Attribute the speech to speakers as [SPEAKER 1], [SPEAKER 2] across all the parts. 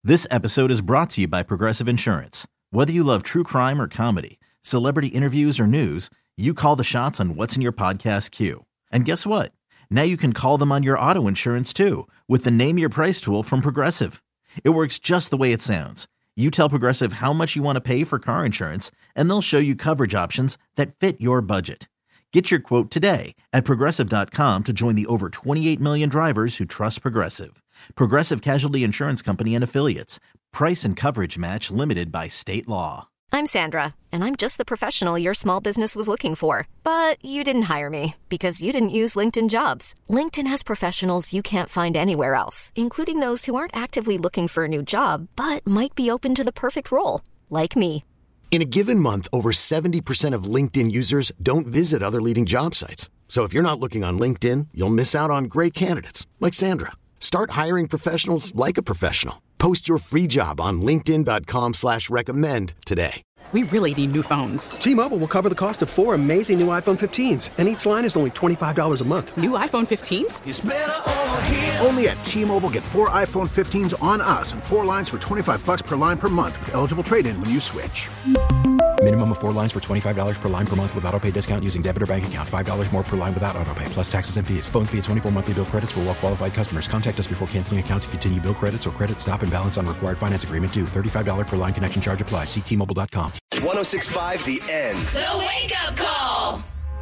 [SPEAKER 1] This episode is brought to you by Progressive Insurance. Whether you love true crime or comedy, celebrity interviews or news, you call the shots on what's in your podcast queue. And guess what? Now you can call them on your auto insurance too with the Name Your Price tool from Progressive. It works just the way it sounds. You tell Progressive how much you want to pay for car insurance, and they'll show you coverage options that fit your budget. Get your quote today at Progressive.com to join the over 28 million drivers who trust Progressive. Progressive Casualty Insurance Company and Affiliates. Price and coverage match limited by state law.
[SPEAKER 2] I'm Sandra, and I'm just the professional your small business was looking for. But you didn't hire me because you didn't use LinkedIn Jobs. LinkedIn has professionals you can't find anywhere else, including those who aren't actively looking for a new job, but might be open to the perfect role, like me.
[SPEAKER 3] In a given month, over 70% of LinkedIn users don't visit other leading job sites. So if you're not looking on LinkedIn, you'll miss out on great candidates like Sandra. Start hiring professionals like a professional. Post your free job on linkedin.com/recommend today.
[SPEAKER 4] We really need new phones.
[SPEAKER 5] T-Mobile will cover the cost of 4 amazing new iPhone 15s, and each line is only $25 a month.
[SPEAKER 4] New iPhone 15s?
[SPEAKER 6] It's better over here. Only at T-Mobile, get 4 iPhone 15s on us and 4 lines for $25 per line per month with eligible trade-in when you switch.
[SPEAKER 7] Minimum of 4 lines for $25 per line per month with autopay discount using debit or bank account. $5 more per line without autopay, plus taxes and fees. Phone fee at 24 monthly bill credits for well-qualified customers. Contact us before canceling account to continue bill credits or credit stop and balance on required finance agreement due. $35 per line connection charge applies. See T-Mobile.com.
[SPEAKER 8] 106.5 The End.
[SPEAKER 9] The Wake Up Call.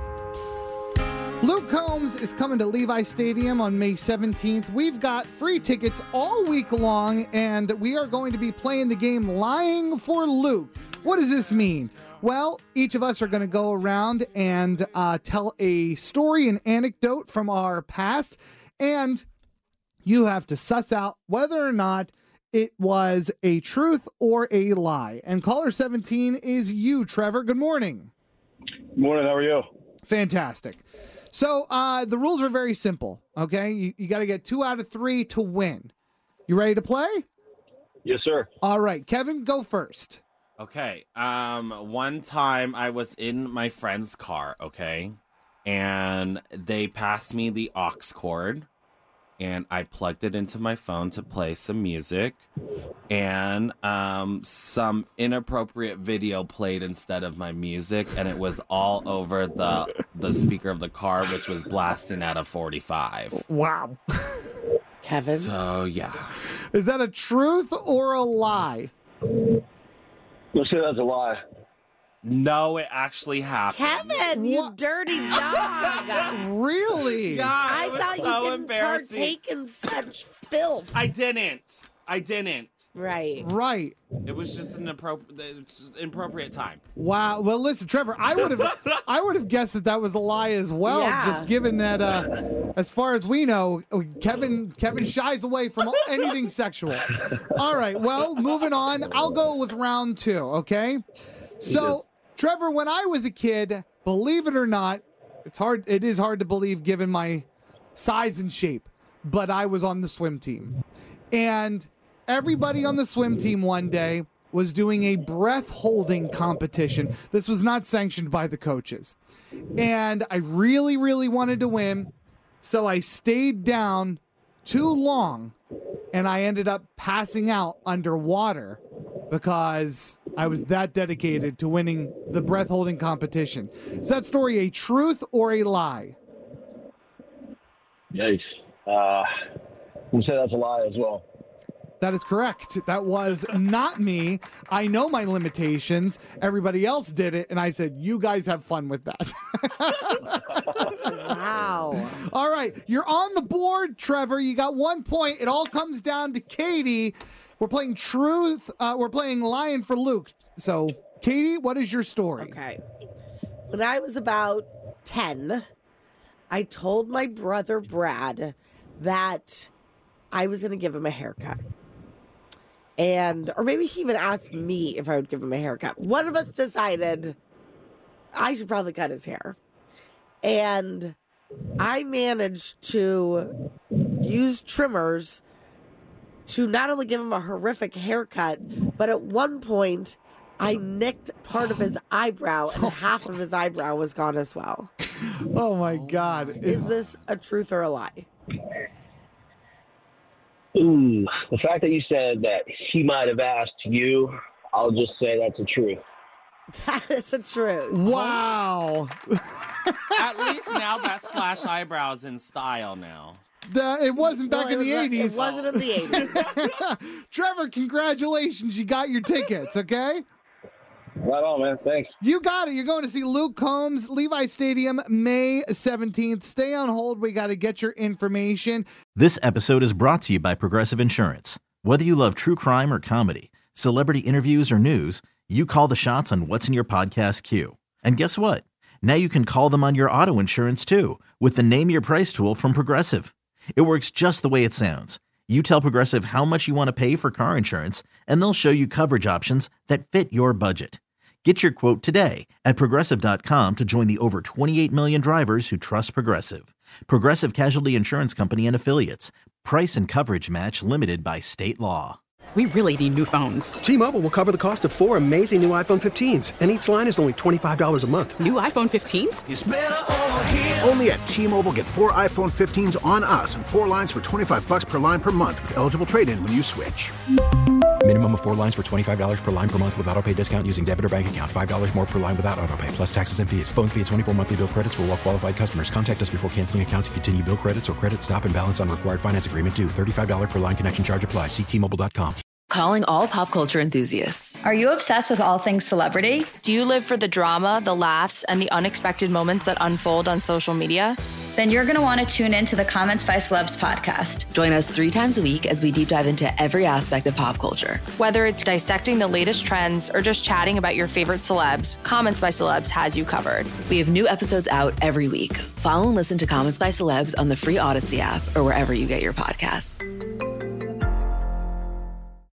[SPEAKER 10] Luke Combs is coming to Levi Stadium on May 17th. We've got free tickets all week long, and we are going to be playing the game Lying for Luke. What does this mean? Well, each of us are going to go around and tell a story, an anecdote from our past, and you have to suss out whether or not it was a truth or a lie. And caller 17 is you, Trevor. Good morning.
[SPEAKER 11] Good morning. How are you?
[SPEAKER 10] Fantastic. So the rules are very simple, okay? You got to get 2 out of 3 to win. You ready to play?
[SPEAKER 11] Yes, sir.
[SPEAKER 10] All right. Kevin, go first.
[SPEAKER 12] Okay. One time I was in my friend's car, okay? And they passed me the aux cord, and I plugged it into my phone to play some music, and some inappropriate video played instead of my music, and it was all over the speaker of the car, which was blasting at a 45.
[SPEAKER 10] Wow.
[SPEAKER 13] Kevin?
[SPEAKER 12] So, yeah.
[SPEAKER 10] Is that a truth or a lie?
[SPEAKER 11] Let's say that's a lie.
[SPEAKER 12] No, it actually happened.
[SPEAKER 13] Kevin, you dirty dog.
[SPEAKER 10] Really?
[SPEAKER 12] Yeah,
[SPEAKER 13] I thought
[SPEAKER 12] so
[SPEAKER 13] you didn't partake in such filth.
[SPEAKER 12] I didn't.
[SPEAKER 13] Right.
[SPEAKER 12] It was just an inappropriate time.
[SPEAKER 10] Wow. Well, listen, Trevor, I would have guessed that was a lie as well.
[SPEAKER 13] Yeah.
[SPEAKER 10] Just given that, as far as we know, Kevin shies away from anything sexual. All right. Well, moving on. I'll go with round 2. Okay. So, Trevor, when I was a kid, believe it or not, it is hard to believe given my size and shape, but I was on the swim team. And everybody on the swim team one day was doing a breath holding competition. This was not sanctioned by the coaches. And I really, really wanted to win. So I stayed down too long and I ended up passing out underwater because I was that dedicated to winning the breath holding competition. Is that story a truth or a lie?
[SPEAKER 11] Yikes. I'm going to say that's a lie as well.
[SPEAKER 10] That is correct. That was not me. I know my limitations. Everybody else did it, and I said, you guys have fun with that.
[SPEAKER 13] Wow.
[SPEAKER 10] All right. You're on the board, Trevor. You got 1 point. It all comes down to Katie. We're playing truth. We're playing Lying for Luke. So, Katie, what is your story?
[SPEAKER 13] Okay. When I was about 10, I told my brother Brad that I was going to give him a haircut. Or maybe he even asked me if I would give him a haircut. One of us decided I should probably cut his hair. And I managed to use trimmers to not only give him a horrific haircut, but at one point I nicked part of his eyebrow and half of his eyebrow was gone as well.
[SPEAKER 10] Oh my God.
[SPEAKER 13] Is this a truth or a lie?
[SPEAKER 11] Ooh, the fact that you said that he might have asked you, I'll just say that's the truth.
[SPEAKER 13] That is the truth.
[SPEAKER 10] Wow.
[SPEAKER 12] At least now that slash eyebrows in style now.
[SPEAKER 10] It wasn't back in the 80s.
[SPEAKER 13] It wasn't in the 80s.
[SPEAKER 10] Trevor, congratulations. You got your tickets, okay?
[SPEAKER 11] Right on, man. Thanks.
[SPEAKER 10] You got it. You're going to see Luke Combs, Levi Stadium, May 17th. Stay on hold. We got to get your information.
[SPEAKER 1] This episode is brought to you by Progressive Insurance. Whether you love true crime or comedy, celebrity interviews or news, you call the shots on what's in your podcast queue. And guess what? Now you can call them on your auto insurance too with the Name Your Price tool from Progressive. It works just the way it sounds. You tell Progressive how much you want to pay for car insurance, and they'll show you coverage options that fit your budget. Get your quote today at Progressive.com to join the over 28 million drivers who trust Progressive. Progressive Casualty Insurance Company and Affiliates. Price and coverage match limited by state law.
[SPEAKER 4] We really need new phones.
[SPEAKER 5] T-Mobile will cover the cost of 4 amazing new iPhone 15s, and each line is only $25 a month.
[SPEAKER 4] New iPhone 15s?
[SPEAKER 6] It's better over here. Only at T-Mobile, get 4 iPhone 15s on us and 4 lines for $25 per line per month with eligible trade-in when you switch.
[SPEAKER 7] Minimum of 4 lines for $25 per line per month with autopay discount using debit or bank account. $5 more per line without autopay, plus taxes and fees. Phone fee at 24 monthly bill credits for well-qualified customers. Contact us before canceling account to continue bill credits or credit stop and balance on required finance agreement due. $35 per line connection charge applies. See T-Mobile.com.
[SPEAKER 14] Calling all pop culture enthusiasts.
[SPEAKER 15] Are you obsessed with all things celebrity?
[SPEAKER 16] Do you live for the drama, the laughs, and the unexpected moments that unfold on social media?
[SPEAKER 15] Then you're going to want to tune in to the Comments by Celebs podcast.
[SPEAKER 14] Join us 3 times a week as we deep dive into every aspect of pop culture.
[SPEAKER 16] Whether it's dissecting the latest trends or just chatting about your favorite celebs, Comments by Celebs has you covered.
[SPEAKER 14] We have new episodes out every week. Follow and listen to Comments by Celebs on the free Odyssey app or wherever you get your podcasts.